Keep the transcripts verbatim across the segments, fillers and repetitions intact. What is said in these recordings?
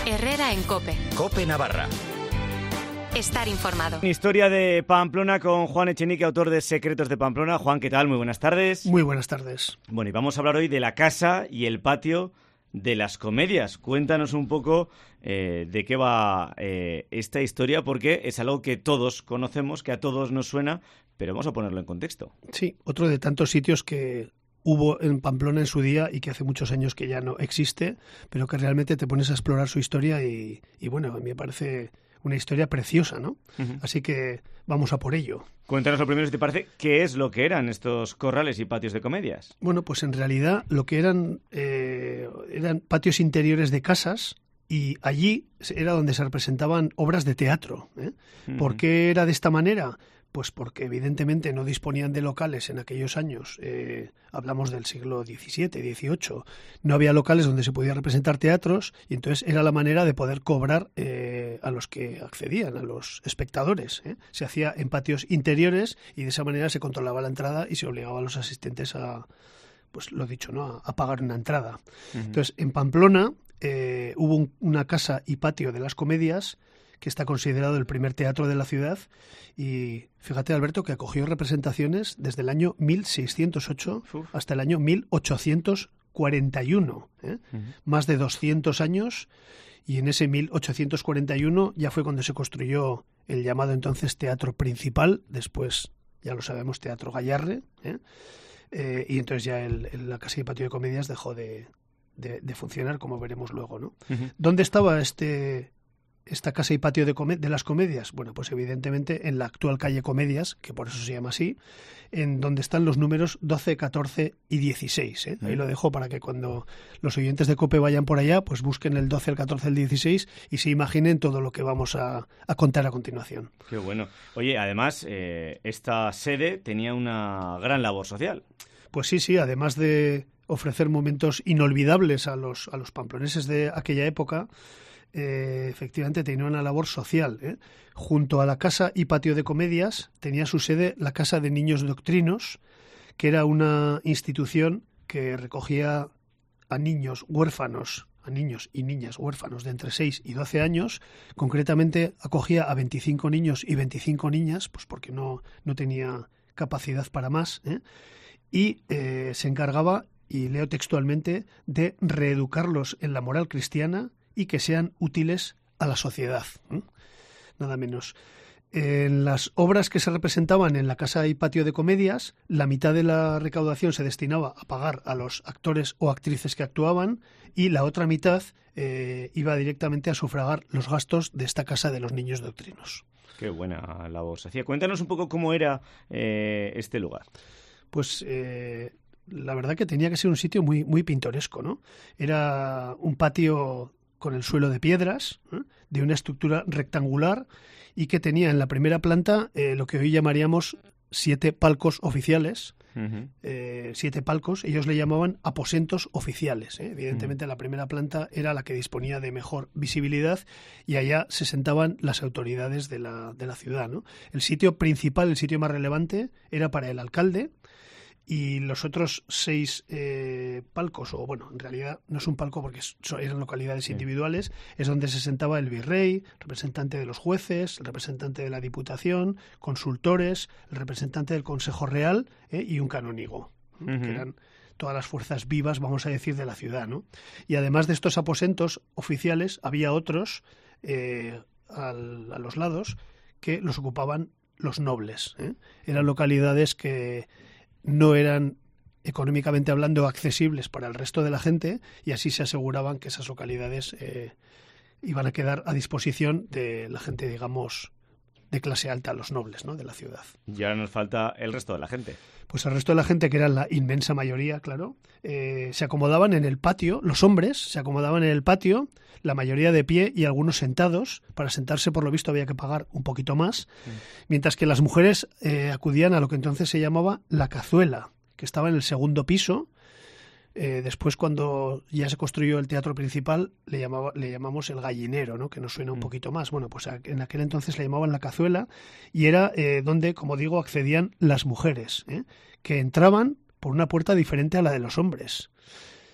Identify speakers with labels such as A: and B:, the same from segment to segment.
A: Herrera en COPE.
B: COPE Navarra.
A: Estar informado.
C: Historia de Pamplona con Juan Echenique, autor de Secretos de Pamplona. Juan, ¿qué tal? Muy buenas tardes.
D: Muy buenas tardes.
C: Bueno, y vamos a hablar hoy de la casa y el patio de las comedias. Cuéntanos un poco eh, de qué va eh, esta historia, porque es algo que todos conocemos, que a todos nos suena, pero vamos a ponerlo en contexto.
D: Sí, otro de tantos sitios que hubo en Pamplona en su día y que hace muchos años que ya no existe, pero que realmente te pones a explorar su historia y, y bueno, a mí me parece una historia preciosa, ¿no? Uh-huh. Así que vamos a por ello.
C: Cuéntanos lo primero, si te parece, ¿qué es lo que eran estos corrales y patios de comedias?
D: Bueno, pues en realidad lo que eran eh, eran patios interiores de casas y allí era donde se representaban obras de teatro, ¿eh? Uh-huh. ¿Por qué era de esta manera? Pues porque evidentemente no disponían de locales en aquellos años, eh, hablamos del siglo diecisiete, dieciocho, no había locales donde se podía representar teatros y entonces era la manera de poder cobrar eh, a los que accedían, a los espectadores. ¿eh? Se hacía en patios interiores y de esa manera se controlaba la entrada y se obligaba a los asistentes a, pues lo dicho, ¿no? a, a pagar una entrada. Uh-huh. Entonces en Pamplona eh, hubo un, una casa y patio de las comedias que está considerado el primer teatro de la ciudad y fíjate, Alberto, que acogió representaciones desde el año mil seiscientos ocho Uf. hasta el año mil ochocientos cuarenta y uno, ¿eh? Uh-huh. Más de doscientos años, y en ese mil ochocientos cuarenta y uno ya fue cuando se construyó el llamado entonces Teatro Principal, después, ya lo sabemos, Teatro Gayarre, ¿eh? Eh, y entonces ya el, el, la Casa y Patio de Comedias dejó de, de, de funcionar, como veremos luego, ¿no? Uh-huh. ¿Dónde estaba este... esta casa y patio de, come- de las comedias? Bueno, pues evidentemente en la actual calle Comedias, que por eso se llama así, en donde están los números doce, catorce y dieciséis. ¿eh? Ahí lo dejo para que cuando los oyentes de COPE vayan por allá, pues busquen el doce, el catorce, el dieciséis y se imaginen todo lo que vamos a, a contar a continuación.
C: Qué bueno. Oye, además, eh, esta sede tenía una gran labor social.
D: Pues sí, sí, además de ofrecer momentos inolvidables a los, a los pamploneses de aquella época, Eh, efectivamente tenía una labor social. ¿eh? Junto a la Casa y Patio de Comedias tenía su sede la Casa de Niños Doctrinos, que era una institución que recogía a niños huérfanos, a niños y niñas huérfanos de entre seis y doce años. Concretamente acogía a veinticinco niños y veinticinco niñas, pues porque no, no tenía capacidad para más, ¿eh? y eh, se encargaba, y leo textualmente, de reeducarlos en la moral cristiana y que sean útiles a la sociedad. ¿eh? Nada menos. En las obras que se representaban en la Casa y Patio de Comedias, la mitad de la recaudación se destinaba a pagar a los actores o actrices que actuaban y la otra mitad eh, iba directamente a sufragar los gastos de esta Casa de los Niños Doctrinos.
C: Qué buena labor se hacía. Cuéntanos un poco cómo era eh, este lugar.
D: Pues eh, la verdad que tenía que ser un sitio muy, muy pintoresco, ¿no? Era un patio con el suelo de piedras, ¿eh? de una estructura rectangular y que tenía en la primera planta eh, lo que hoy llamaríamos siete palcos oficiales, uh-huh. eh, siete palcos, ellos le llamaban aposentos oficiales. ¿eh? Evidentemente uh-huh. la primera planta era la que disponía de mejor visibilidad y allá se sentaban las autoridades de la, de la ciudad, ¿no? El sitio principal, el sitio más relevante, era para el alcalde, y los otros seis eh, palcos, o bueno, en realidad no es un palco porque eran localidades sí. individuales, es donde se sentaba el virrey, representante de los jueces, el representante de la Diputación, consultores, el representante del Consejo Real eh, y un canónigo, uh-huh. que eran todas las fuerzas vivas, vamos a decir, de la ciudad, ¿no? Y además de estos aposentos oficiales, había otros eh, al, a los lados que los ocupaban los nobles. ¿eh? Eran localidades que no eran económicamente hablando accesibles para el resto de la gente y así se aseguraban que esas localidades eh, iban a quedar a disposición de la gente, digamos, de clase alta, los nobles, ¿no? de la ciudad.
C: Y ahora nos falta el resto de la gente.
D: Pues el resto de la gente, que era la inmensa mayoría, claro, eh, se acomodaban en el patio, los hombres se acomodaban en el patio, la mayoría de pie y algunos sentados. Para sentarse, por lo visto, había que pagar un poquito más, sí. mientras que las mujeres eh, acudían a lo que entonces se llamaba la cazuela, que estaba en el segundo piso. Eh, después, cuando ya se construyó el teatro principal, le, llamaba, le llamamos el gallinero, ¿no? Que nos suena un mm. poquito más. Bueno, pues en aquel entonces le llamaban la cazuela y era eh, donde, como digo, accedían las mujeres, ¿eh? que entraban por una puerta diferente a la de los hombres.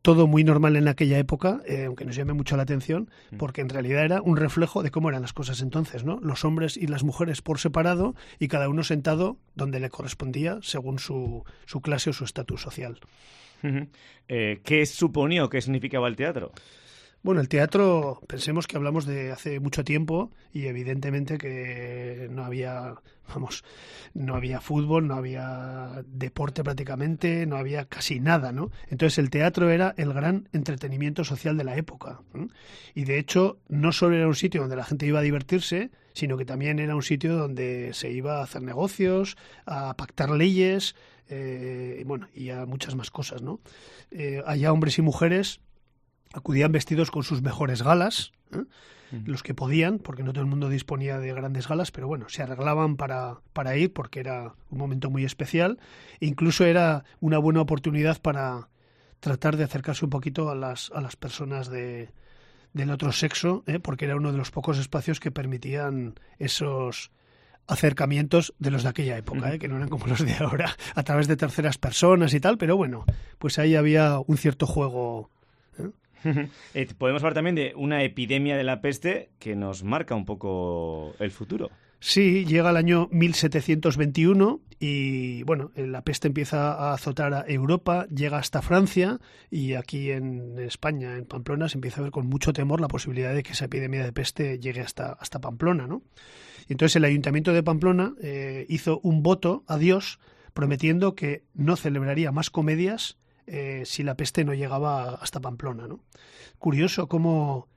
D: todo muy normal en aquella época, eh, aunque nos llame mucho la atención, porque en realidad era un reflejo de cómo eran las cosas entonces, ¿no? Los hombres y las mujeres por separado y cada uno sentado donde le correspondía según su, su clase o su estatus social.
C: Uh-huh. Eh, ¿Qué suponía o qué significaba el teatro?
D: Bueno, el teatro, pensemos que hablamos de hace mucho tiempo y evidentemente que no había, vamos, no había fútbol, no había deporte prácticamente, no había casi nada, ¿no? Entonces el teatro era el gran entretenimiento social de la época, ¿eh? Y de hecho no solo era un sitio donde la gente iba a divertirse, sino que también era un sitio donde se iba a hacer negocios, a pactar leyes, eh, y bueno, y a muchas más cosas, ¿no? Eh, allá hombres y mujeres acudían vestidos con sus mejores galas, ¿eh? Uh-huh. Los que podían, porque no todo el mundo disponía de grandes galas, pero bueno, se arreglaban para, para ir porque era un momento muy especial. E incluso era una buena oportunidad para tratar de acercarse un poquito a las, a las personas de, del otro sexo, ¿eh? Porque era uno de los pocos espacios que permitían esos acercamientos de los de aquella época, ¿eh? Que no eran como los de ahora, a través de terceras personas y tal, pero bueno, pues ahí había un cierto juego, ¿eh?
C: Eh, podemos hablar también de una epidemia de la peste que nos marca un poco el futuro.
D: Sí, llega el año mil setecientos veintiuno y, bueno, la peste empieza a azotar a Europa, llega hasta Francia y aquí en España, en Pamplona, se empieza a ver con mucho temor la posibilidad de que esa epidemia de peste llegue hasta, hasta Pamplona, ¿no? Y entonces el Ayuntamiento de Pamplona eh, hizo un voto a Dios prometiendo que no celebraría más comedias Eh, si la peste no llegaba hasta Pamplona, ¿no? Curioso cómo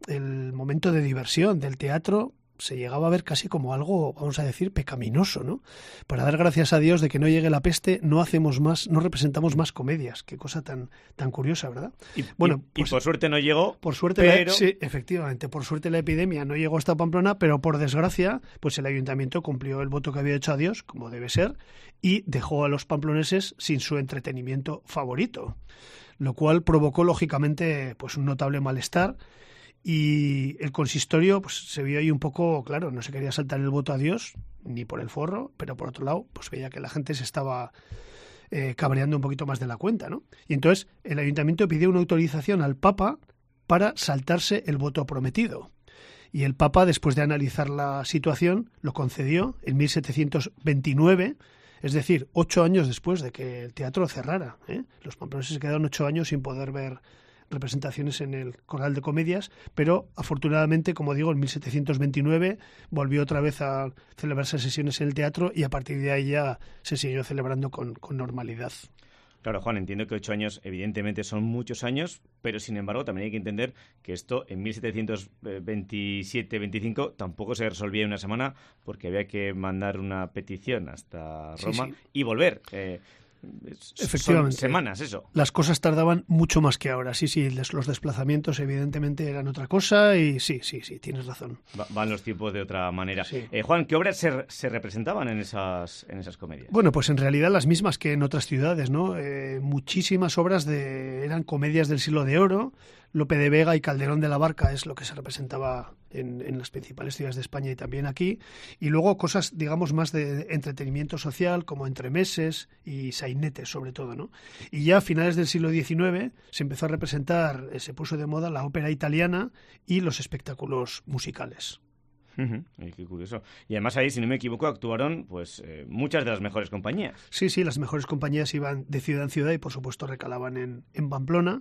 D: el momento de diversión del teatro se llegaba a ver casi como algo, vamos a decir, pecaminoso, ¿no? Para dar gracias a Dios de que no llegue la peste, no hacemos más, no representamos más comedias. Qué cosa tan, tan curiosa, ¿verdad?
C: Y,
D: bueno,
C: y, pues, y por suerte no llegó.
D: Por suerte,
C: pero...
D: la, sí, efectivamente, por suerte la epidemia no llegó hasta Pamplona, pero por desgracia, pues el ayuntamiento cumplió el voto que había hecho a Dios, como debe ser, y dejó a los pamploneses sin su entretenimiento favorito, lo cual provocó lógicamente pues un notable malestar. Y el consistorio pues se vio ahí un poco, claro, no se quería saltar el voto a Dios, ni por el forro, pero por otro lado, pues veía que la gente se estaba eh, cabreando un poquito más de la cuenta, ¿no? Y entonces el ayuntamiento pidió una autorización al Papa para saltarse el voto prometido. Y el Papa, después de analizar la situación, lo concedió en mil setecientos veintinueve, es decir, ocho años después de que el teatro cerrara, ¿eh? Los pamploneses se quedaron ocho años sin poder ver representaciones en el Corral de Comedias, pero afortunadamente, como digo, en mil setecientos veintinueve volvió otra vez a celebrarse sesiones en el teatro y a partir de ahí ya se siguió celebrando con, con normalidad.
C: Claro, Juan, entiendo que ocho años evidentemente son muchos años, pero sin embargo también hay que entender que esto en mil setecientos veintisiete veinticinco tampoco se resolvía en una semana porque había que mandar una petición hasta Roma sí, sí. y volver. Eh,
D: Efectivamente.
C: Son semanas, eso.
D: Las cosas tardaban mucho más que ahora. Sí, sí, los desplazamientos evidentemente eran otra cosa y sí, sí, sí, tienes razón.
C: Va, van los tiempos de otra manera.
D: Sí.
C: Eh, Juan, ¿qué obras se, se representaban en esas, en esas comedias?
D: Bueno, pues en realidad las mismas que en otras ciudades, ¿no? Eh, muchísimas obras de eran comedias del siglo de oro. Lope de Vega y Calderón de la Barca es lo que se representaba en, en las principales ciudades de España y también aquí. Y luego cosas, digamos, más de entretenimiento social, como entremeses y sainetes, sobre todo, ¿no? Y ya a finales del siglo diecinueve se empezó a representar, eh, se puso de moda la ópera italiana y los espectáculos musicales.
C: Uh-huh. Qué curioso. Y además ahí, si no me equivoco, actuaron pues eh, muchas de las mejores compañías.
D: Sí, sí, las mejores compañías iban de ciudad en ciudad y por supuesto recalaban en, en Pamplona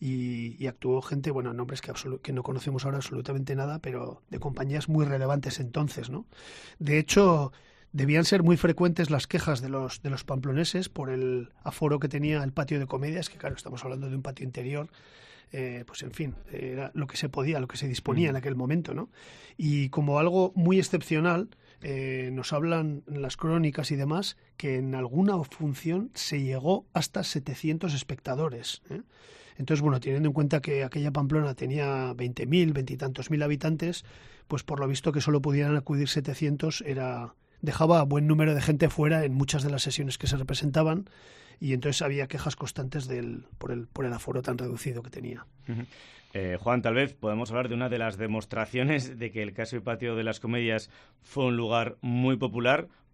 D: y, y actuó gente, bueno, nombres que, absolu- que no conocemos ahora absolutamente nada, pero de compañías muy relevantes entonces, ¿no? De hecho, debían ser muy frecuentes las quejas de los, de los pamploneses por el aforo que tenía el patio de comedias, que claro, estamos hablando de un patio interior. Eh, pues en fin, era lo que se podía, lo que se disponía en aquel momento, ¿no? Y como algo muy excepcional, eh, nos hablan las crónicas y demás que en alguna función se llegó hasta setecientos espectadores, ¿eh? Entonces, bueno, teniendo en cuenta que aquella Pamplona tenía veinte mil, veintitantos mil habitantes, pues por lo visto que solo pudieran acudir setecientos era dejaba buen número de gente fuera en muchas de las sesiones que se representaban. Y entonces había quejas constantes del, por, el, por el aforo tan reducido que tenía.
C: Uh-huh. Eh, Juan, tal vez podemos hablar de una de las demostraciones de que el Casio y Patio de las Comedias fue un lugar muy popular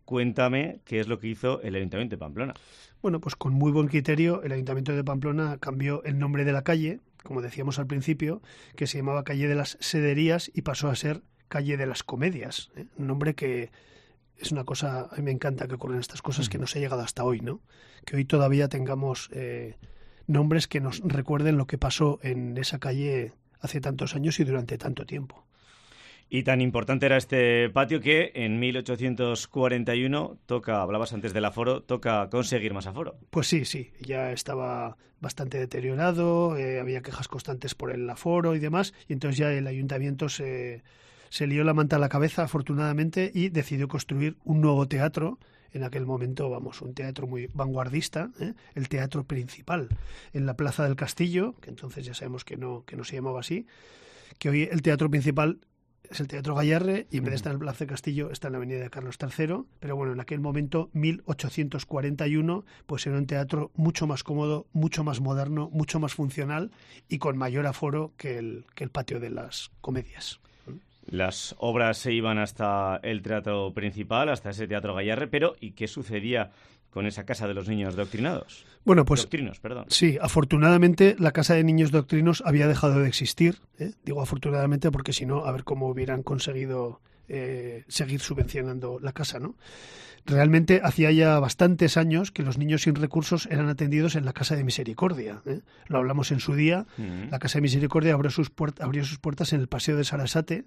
C: cuéntame qué es lo que hizo el Ayuntamiento de Pamplona.
D: Bueno, pues con muy buen criterio el Ayuntamiento de Pamplona cambió el nombre de la calle, como decíamos al principio, que se llamaba Calle de las Sederías y pasó a ser Calle de las Comedias, ¿eh? Un nombre que es una cosa, a mí me encanta que ocurran estas cosas, que no se ha llegado hasta hoy, ¿no? Que hoy todavía tengamos eh, nombres que nos recuerden lo que pasó en esa calle hace tantos años y durante tanto tiempo.
C: Y tan importante era este patio que en mil ochocientos cuarenta y uno toca, hablabas antes del aforo, toca conseguir más aforo.
D: Pues sí, sí, ya estaba bastante deteriorado, eh, había quejas constantes por el aforo y demás, y entonces ya el ayuntamiento se, se lió la manta a la cabeza, afortunadamente, y decidió construir un nuevo teatro. En aquel momento, vamos, un teatro muy vanguardista, ¿eh? El teatro principal en la Plaza del Castillo, que entonces ya sabemos que no, que no se llamaba así, que hoy el teatro principal es el Teatro Gayarre y en vez de estar en el Plaza del Castillo está en la Avenida de Carlos tercero, pero bueno, en aquel momento, mil ochocientos cuarenta y uno, pues era un teatro mucho más cómodo, mucho más moderno, mucho más funcional y con mayor aforo que el, que el patio de las Comedias.
C: Las obras se iban hasta el teatro principal, hasta ese Teatro Gayarre, pero ¿y qué sucedía con esa Casa de los Niños Doctrinados?
D: Bueno, pues
C: Doctrinos, perdón.
D: Sí, afortunadamente la Casa de Niños Doctrinos había dejado de existir. ¿eh? Digo afortunadamente porque si no, a ver cómo hubieran conseguido eh, seguir subvencionando la casa, ¿no? Realmente hacía ya bastantes años que los niños sin recursos eran atendidos en la Casa de Misericordia. ¿eh? Lo hablamos en su día. Mm. La Casa de Misericordia abrió sus, puert- abrió sus puertas en el Paseo de Sarasate,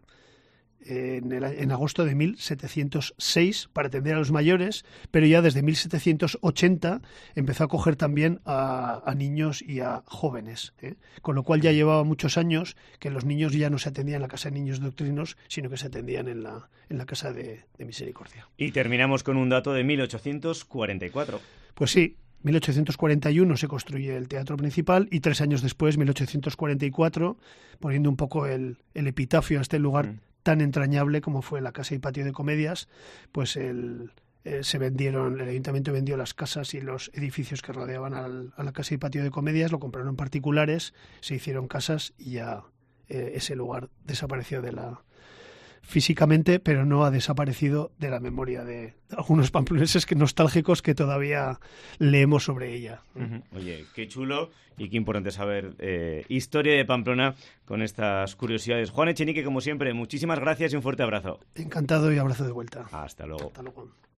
D: En, el, en agosto de mil setecientos seis para atender a los mayores, pero ya desde mil setecientos ochenta empezó a acoger también a, a niños y a jóvenes, ¿eh? Con lo cual ya llevaba muchos años que los niños ya no se atendían en la Casa de Niños Doctrinos, sino que se atendían en la, en la Casa de, de Misericordia.
C: Y terminamos con un dato de mil ochocientos cuarenta y cuatro.
D: Pues sí, mil ochocientos cuarenta y uno se construye el teatro principal y tres años después, mil ochocientos cuarenta y cuatro, poniendo un poco el, el epitafio a este lugar mm. tan entrañable como fue la Casa y Patio de Comedias, pues el, eh, se vendieron, el ayuntamiento vendió las casas y los edificios que rodeaban al, a la Casa y Patio de Comedias, lo compraron particulares, se hicieron casas y ya eh, ese lugar desapareció de la físicamente, pero no ha desaparecido de la memoria de algunos pamploneses que nostálgicos que todavía leemos sobre ella.
C: Uh-huh. Oye, qué chulo y qué importante saber eh, historia de Pamplona con estas curiosidades. Juan Echenique, como siempre, muchísimas gracias y un fuerte abrazo.
D: Encantado y abrazo de vuelta.
C: Hasta luego.
D: Hasta luego.